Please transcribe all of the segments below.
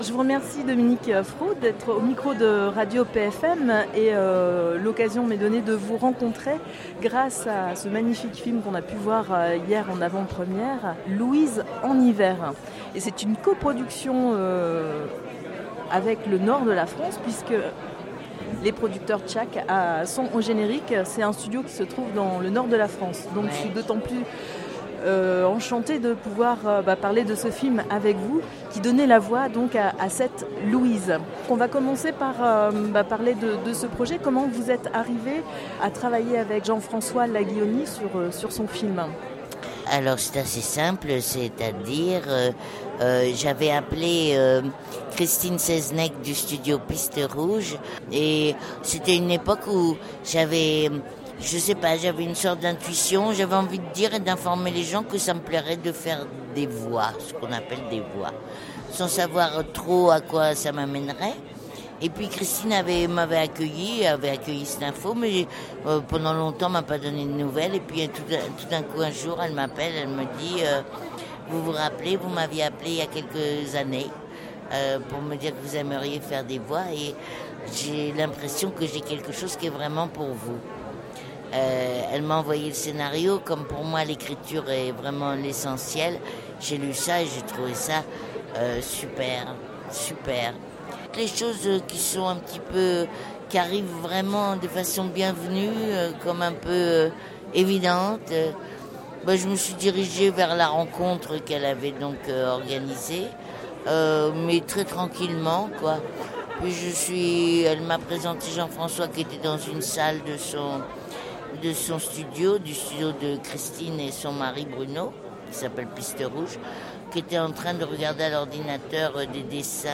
Je vous remercie Dominique Fraud d'être au micro de Radio PFM et l'occasion m'est donnée de vous rencontrer grâce à ce magnifique film qu'on a pu voir hier en avant-première, Louise en hiver. Et c'est une coproduction avec le nord de la France puisque les producteurs Tchak sont au générique. C'est un studio qui se trouve dans le nord de la France. Donc je suis d'autant plus enchantée de pouvoir parler de ce film avec vous, qui donnait la voix donc à cette Louise. On va commencer par parler de ce projet. Comment vous êtes arrivé à travailler avec Jean-François Laguioni sur son film ? Alors c'est assez simple, c'est-à-dire j'avais appelé Christine Seznec du studio Piste Rouge et c'était une époque où j'avais une sorte d'intuition, j'avais envie de dire et d'informer les gens que ça me plairait de faire des voix, ce qu'on appelle des voix, sans savoir trop à quoi ça m'amènerait. Et puis Christine m'avait accueilli cette info, mais pendant longtemps m'a pas donné de nouvelles. Et puis tout d'un coup un jour elle m'appelle, elle me dit vous vous rappelez, vous m'aviez appelé il y a quelques années pour me dire que vous aimeriez faire des voix et j'ai l'impression que j'ai quelque chose qui est vraiment pour vous. Elle m'a envoyé le scénario, comme pour moi l'écriture est vraiment l'essentiel. J'ai lu ça et j'ai trouvé ça super. Les choses qui arrivent vraiment de façon bienvenue, comme un peu évidentes. Je me suis dirigée vers la rencontre qu'elle avait donc organisée, mais très tranquillement, quoi. Puis elle m'a présenté Jean-François qui était dans une salle de son studio, du studio de Christine et son mari Bruno, qui s'appelle Piste Rouge, qui était en train de regarder à l'ordinateur des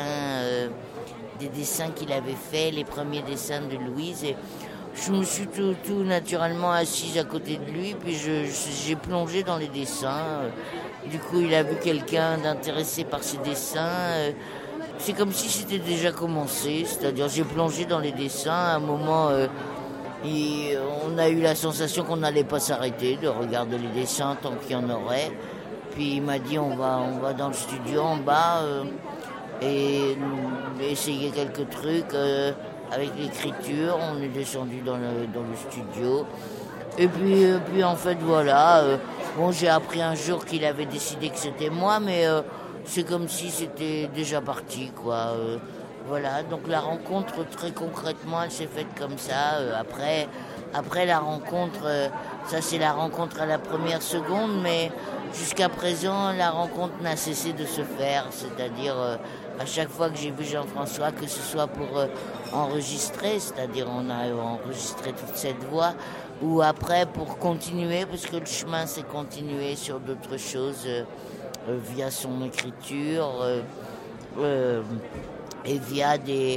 dessins qu'il avait fait, les premiers dessins de Louise. Et je me suis tout naturellement assise à côté de lui, puis j'ai plongé dans les dessins. Du coup, il a vu quelqu'un d'intéressé par ses dessins. C'est comme si c'était déjà commencé, c'est-à-dire j'ai plongé dans les dessins à un moment... Et on a eu la sensation qu'on n'allait pas s'arrêter de regarder les dessins tant qu'il y en aurait. Puis il m'a dit on va dans le studio en bas et essayer quelques trucs avec l'écriture. On est descendu dans le studio. Et puis en fait voilà. J'ai appris un jour qu'il avait décidé que c'était moi, mais c'est comme si c'était déjà parti, quoi. Voilà, donc la rencontre, très concrètement, elle s'est faite comme ça. Après la rencontre, ça c'est la rencontre à la première seconde, mais jusqu'à présent, la rencontre n'a cessé de se faire. C'est-à-dire, à chaque fois que j'ai vu Jean-François, que ce soit pour enregistrer, c'est-à-dire on a enregistré toute cette voix, ou après pour continuer, parce que le chemin s'est continué sur d'autres choses, via son écriture, et via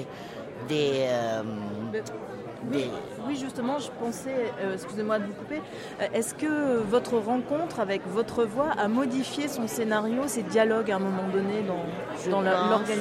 Oui, justement, je pensais, excusez-moi de vous couper, est-ce que votre rencontre avec votre voix a modifié son scénario, ses dialogues à un moment donné dans l'organisation ?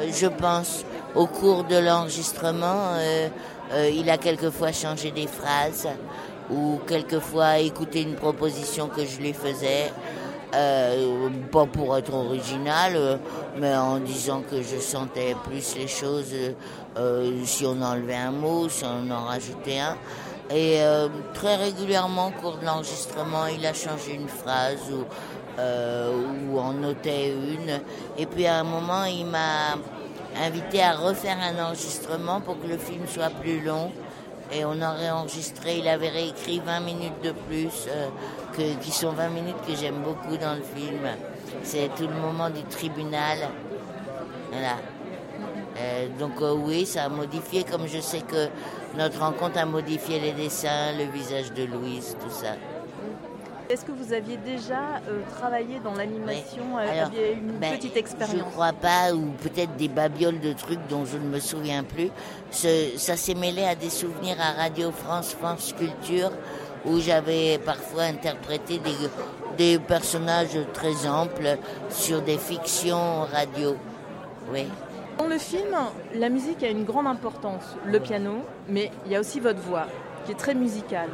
Je pense, au cours de l'enregistrement, il a quelquefois changé des phrases ou quelquefois écouté une proposition que je lui faisais. Pas pour être original, mais en disant que je sentais plus les choses si on enlevait un mot, si on en rajoutait un. Et très régulièrement, au cours de l'enregistrement, il a changé une phrase ou en notait une. Et puis à un moment, il m'a invité à refaire un enregistrement pour que le film soit plus long. Et on aurait enregistré, il avait réécrit 20 minutes de plus, qui sont 20 minutes que j'aime beaucoup dans le film. C'est tout le moment du tribunal. Voilà. Donc oui, ça a modifié, comme je sais que notre rencontre a modifié les dessins, le visage de Louise, tout ça. Est-ce que vous aviez déjà travaillé dans l'animation, aviez une petite expérience ? Je crois pas, ou peut-être des babioles de trucs dont je ne me souviens plus. Ça s'est mêlé à des souvenirs à Radio France Culture, où j'avais parfois interprété des personnages très amples sur des fictions radio. Oui. Dans le film, la musique a une grande importance, le piano, mais il y a aussi votre voix, qui est très musicale.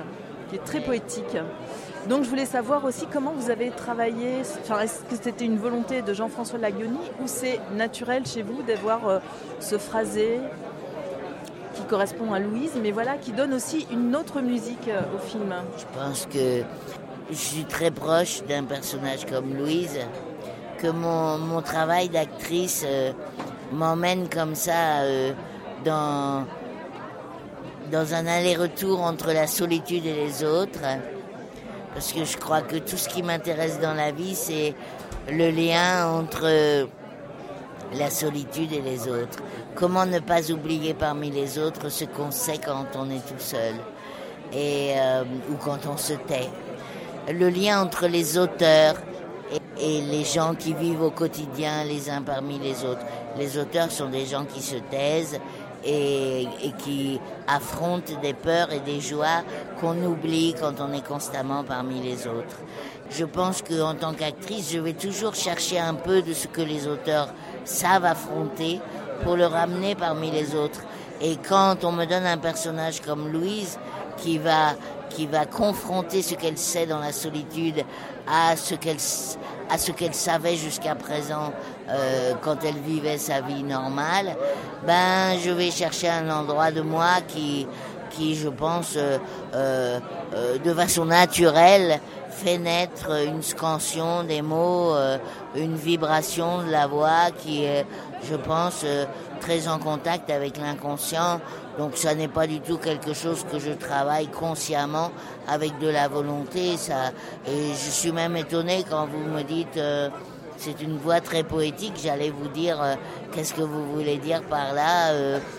qui est très poétique. Donc je voulais savoir aussi comment vous avez travaillé, est-ce que c'était une volonté de Jean-François Laguioni ou c'est naturel chez vous d'avoir ce phrasé qui correspond à Louise, mais voilà, qui donne aussi une autre musique au film. Je pense que je suis très proche d'un personnage comme Louise, que mon travail d'actrice m'emmène comme ça dans un aller-retour entre la solitude et les autres, parce que je crois que tout ce qui m'intéresse dans la vie, c'est le lien entre la solitude et les autres. Comment ne pas oublier parmi les autres ce qu'on sait quand on est tout seul ou quand on se tait. Le lien entre les auteurs et les gens qui vivent au quotidien les uns parmi les autres. Les auteurs sont des gens qui se taisent et qui affrontent des peurs et des joies qu'on oublie quand on est constamment parmi les autres. Je pense qu'en tant qu'actrice, je vais toujours chercher un peu de ce que les auteurs savent affronter pour le ramener parmi les autres. Et quand on me donne un personnage comme Louise qui va confronter ce qu'elle sait dans la solitude à ce qu'elle savait jusqu'à présent quand elle vivait sa vie normale, je vais chercher un endroit de moi qui je pense, de façon naturelle, fait naître une scansion des mots, une vibration de la voix qui est, je pense, très en contact avec l'inconscient. Donc ça n'est pas du tout quelque chose que je travaille consciemment avec de la volonté. Et je suis même étonnée quand vous me dites c'est une voix très poétique. J'allais vous dire qu'est-ce que vous voulez dire par là.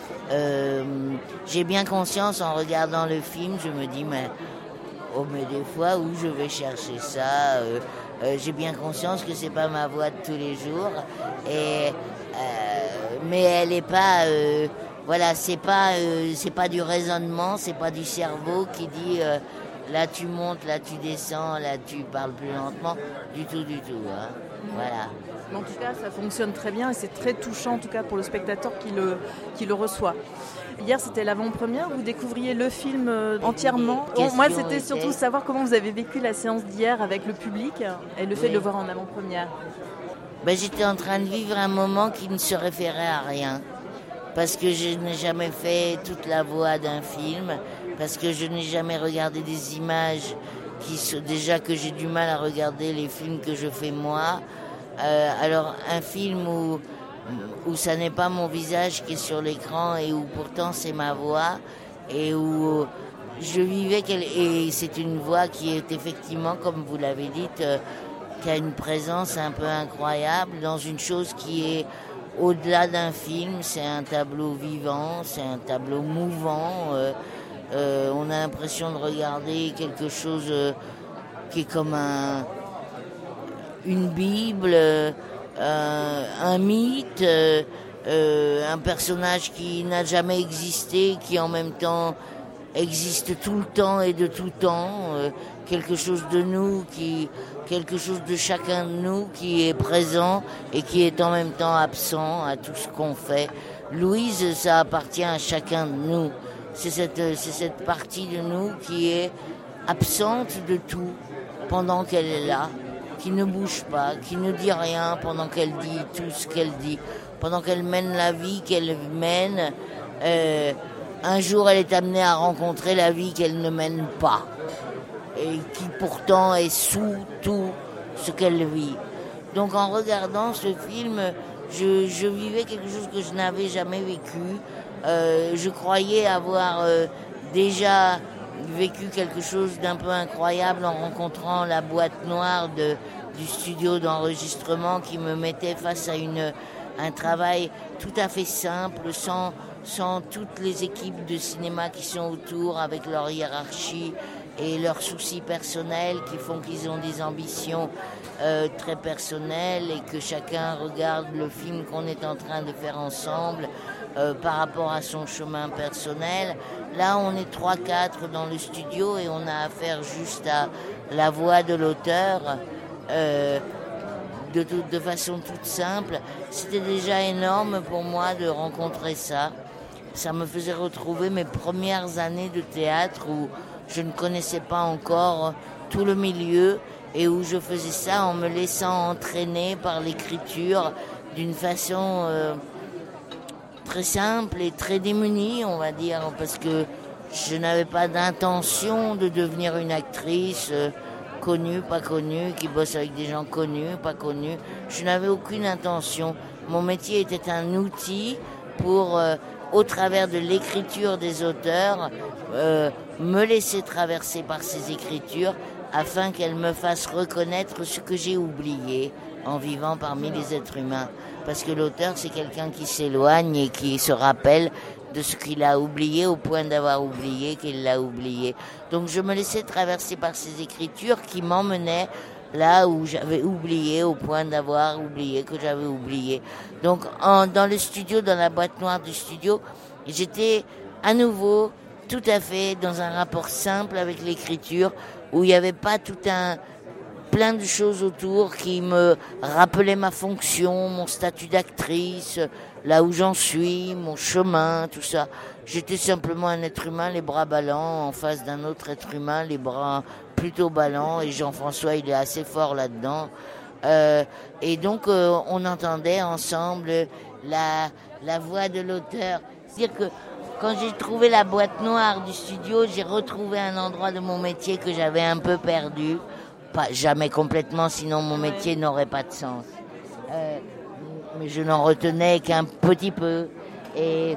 J'ai bien conscience en regardant le film, je me dis mais des fois où je vais chercher ça. J'ai bien conscience que c'est pas ma voix de tous les jours. Mais elle est pas. C'est pas du raisonnement, c'est pas du cerveau qui dit là tu montes, là tu descends, là tu parles plus lentement, du tout. Hein. Voilà. En tout cas, ça fonctionne très bien et c'est très touchant en tout cas pour le spectateur qui le reçoit. Hier, c'était l'avant-première, vous découvriez le film entièrement. Moi, c'était surtout savoir comment vous avez vécu la séance d'hier avec le public et le fait de le voir en avant-première. J'étais en train de vivre un moment qui ne se référait à rien. Parce que je n'ai jamais fait toute la voix d'un film, parce que je n'ai jamais regardé des images déjà que j'ai du mal à regarder les films que je fais moi. Alors un film où ça n'est pas mon visage qui est sur l'écran et où pourtant c'est ma voix et où je vivais et c'est une voix qui est effectivement, comme vous l'avez dit, qui a une présence un peu incroyable dans une chose qui est au-delà d'un film. C'est un tableau vivant, c'est un tableau mouvant. On a l'impression de regarder quelque chose qui est comme une Bible, un mythe, un personnage qui n'a jamais existé, qui en même temps existe tout le temps et de tout temps, quelque chose de nous, quelque chose de chacun de nous qui est présent et qui est en même temps absent à tout ce qu'on fait. Louise, ça appartient à chacun de nous. C'est cette partie de nous qui est absente de tout pendant qu'elle est là, qui ne bouge pas, qui ne dit rien pendant qu'elle dit tout ce qu'elle dit, pendant qu'elle mène la vie qu'elle mène. Un jour, elle est amenée à rencontrer la vie qu'elle ne mène pas et qui pourtant est sous tout ce qu'elle vit. Donc en regardant ce film, je vivais quelque chose que je n'avais jamais vécu. Je croyais avoir déjà vécu quelque chose d'un peu incroyable en rencontrant la boîte noire du studio d'enregistrement qui me mettait face à un travail tout à fait simple, sans toutes les équipes de cinéma qui sont autour, avec leur hiérarchie et leurs soucis personnels qui font qu'ils ont des ambitions très personnelles et que chacun regarde le film qu'on est en train de faire ensemble par rapport à son chemin personnel. Là, on est 3-4 dans le studio et on a affaire juste à la voix de l'auteur de façon toute simple. C'était déjà énorme pour moi de rencontrer ça. Ça me faisait retrouver mes premières années de théâtre où je ne connaissais pas encore tout le milieu et où je faisais ça en me laissant entraîner par l'écriture d'une façon très simple et très démunie, on va dire, parce que je n'avais pas d'intention de devenir une actrice connue, pas connue, qui bosse avec des gens connus, pas connus. Je n'avais aucune intention. Mon métier était un outil pour, au travers de l'écriture des auteurs, me laisser traverser par ces écritures afin qu'elles me fassent reconnaître ce que j'ai oublié en vivant parmi les êtres humains. Parce que l'auteur, c'est quelqu'un qui s'éloigne et qui se rappelle de ce qu'il a oublié au point d'avoir oublié qu'il l'a oublié. Donc je me laissais traverser par ces écritures qui m'emmenaient là où j'avais oublié, au point d'avoir oublié que j'avais oublié. Donc dans le studio, dans la boîte noire du studio, j'étais à nouveau tout à fait dans un rapport simple avec l'écriture, où il n'y avait pas plein de choses autour qui me rappelaient ma fonction, mon statut d'actrice, là où j'en suis, mon chemin, tout ça. J'étais simplement un être humain, les bras ballants, en face d'un autre être humain, les bras plutôt ballants, et Jean-François, il est assez fort là-dedans. Et donc, on entendait ensemble la voix de l'auteur. C'est-à-dire que quand j'ai trouvé la boîte noire du studio, j'ai retrouvé un endroit de mon métier que j'avais un peu perdu. Pas jamais complètement, sinon mon métier n'aurait pas de sens. Mais je n'en retenais qu'un petit peu. Et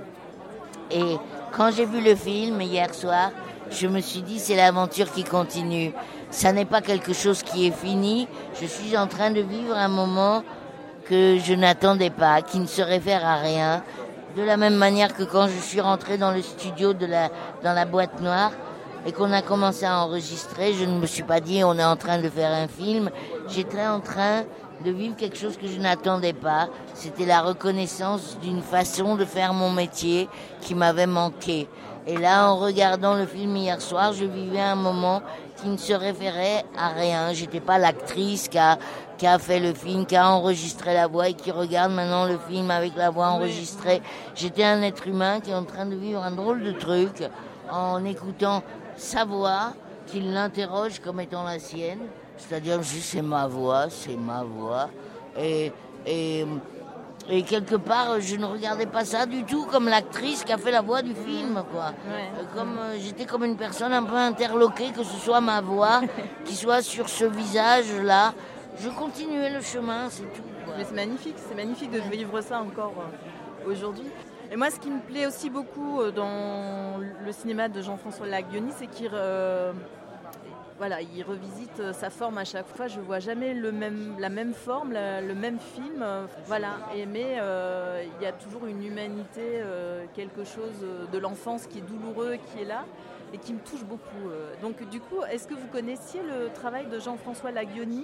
quand j'ai vu le film hier soir, je me suis dit, c'est l'aventure qui continue. Ça n'est pas quelque chose qui est fini. Je suis en train de vivre un moment que je n'attendais pas, qui ne se réfère à rien. De la même manière que quand je suis rentrée dans le studio dans la boîte noire, et qu'on a commencé à enregistrer, je ne me suis pas dit on est en train de faire un film. J'étais en train de vivre quelque chose que je n'attendais pas. C'était la reconnaissance d'une façon de faire mon métier qui m'avait manqué. Et là, en regardant le film hier soir, je vivais un moment qui ne se référait à rien. J'étais pas l'actrice qui a fait le film, qui a enregistré la voix et qui regarde maintenant le film avec la voix enregistrée. J'étais un être humain qui est en train de vivre un drôle de truc en écoutant sa voix, qui l'interroge comme étant la sienne, c'est-à-dire c'est ma voix. Et quelque part, je ne regardais pas ça du tout comme l'actrice qui a fait la voix du film, quoi. Ouais. J'étais comme une personne un peu interloquée, que ce soit ma voix, qui soit sur ce visage-là. Je continuais le chemin, c'est tout, quoi. Mais c'est magnifique de vivre ça encore aujourd'hui. Et moi, ce qui me plaît aussi beaucoup dans le cinéma de Jean-François Laguioni, c'est qu'il il revisite sa forme à chaque fois. Je ne vois jamais la même forme, le même film. Mais il y a toujours une humanité, quelque chose de l'enfance qui est douloureux, qui est là et qui me touche beaucoup. Donc du coup, est-ce que vous connaissiez le travail de Jean-François Laguioni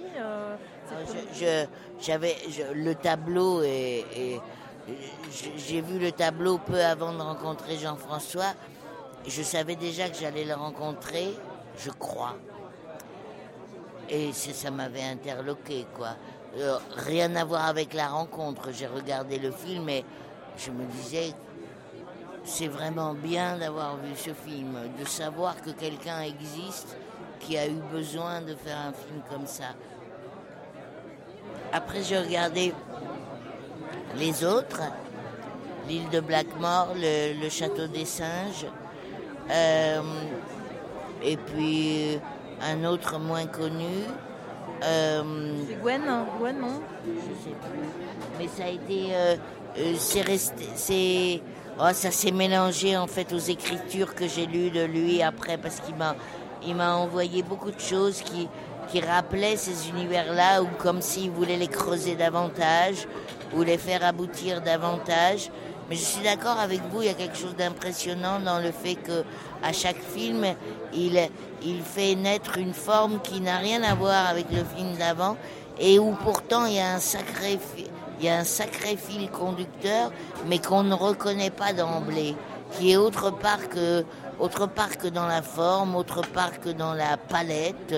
le tableau et j'ai vu le tableau peu avant de rencontrer Jean-François. Je savais déjà que j'allais le rencontrer, je crois. Et ça m'avait interloqué, quoi. Rien à voir avec la rencontre. J'ai regardé le film et je me disais, c'est vraiment bien d'avoir vu ce film, de savoir que quelqu'un existe qui a eu besoin de faire un film comme ça. Après, j'ai regardé les autres, l'île de Blackmore, le château des singes, et puis un autre moins connu. C'est Gwen, non ? Je sais plus. Mais ça a été, ça s'est mélangé en fait aux écritures que j'ai lues de lui après, parce qu'il m'a envoyé beaucoup de choses qui rappelaient ces univers-là, ou comme s'il voulait les creuser davantage, ou les faire aboutir davantage. Mais je suis d'accord avec vous, il y a quelque chose d'impressionnant dans le fait que à chaque film, il fait naître une forme qui n'a rien à voir avec le film d'avant, et où pourtant il y a un sacré fil conducteur, mais qu'on ne reconnaît pas d'emblée, qui est autre part que dans la forme, autre part que dans la palette,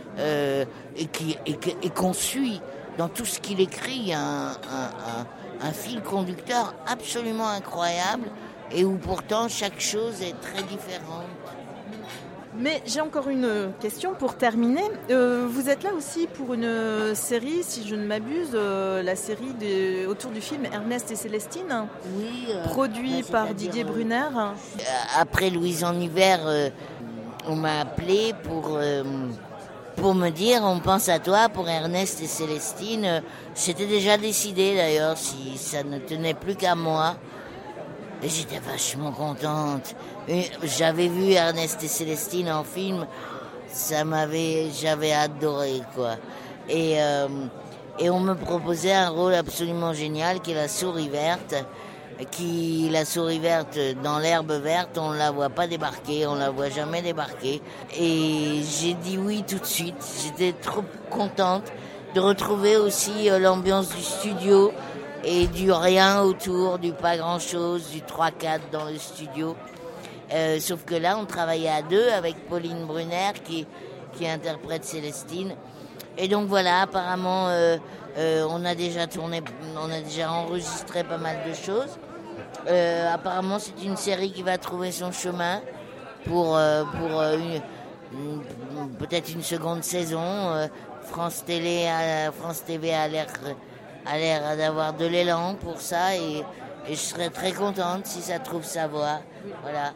et qu'on suit dans tout ce qu'il écrit. Il y a un fil conducteur absolument incroyable, et où pourtant chaque chose est très différente. Mais j'ai encore une question pour terminer. Vous êtes là aussi pour une série, si je ne m'abuse, la série autour du film Ernest et Célestine, Oui. produit par Didier Brunner. Après Louise en hiver, on m'a appelé pour me dire on pense à toi pour Ernest et Célestine. C'était déjà décidé d'ailleurs, si ça ne tenait plus qu'à moi. Et j'étais vachement contente. J'avais vu Ernest et Célestine en film, j'avais adoré quoi. Et on me proposait un rôle absolument génial qui est la souris verte. La souris verte dans l'herbe verte, on ne la voit pas débarquer, on la voit jamais débarquer. Et j'ai dit oui tout de suite. J'étais trop contente de retrouver aussi l'ambiance du studio et du rien autour, du pas grand-chose, du 3-4 dans le studio. Sauf que là, on travaillait à deux avec Pauline Brunner qui interprète Célestine. Et donc voilà, apparemment, on a déjà enregistré pas mal de choses. Apparemment, c'est une série qui va trouver son chemin pour peut-être une seconde saison. France TV a l'air d'avoir de l'élan pour ça et je serais très contente si ça trouve sa voie. Voilà.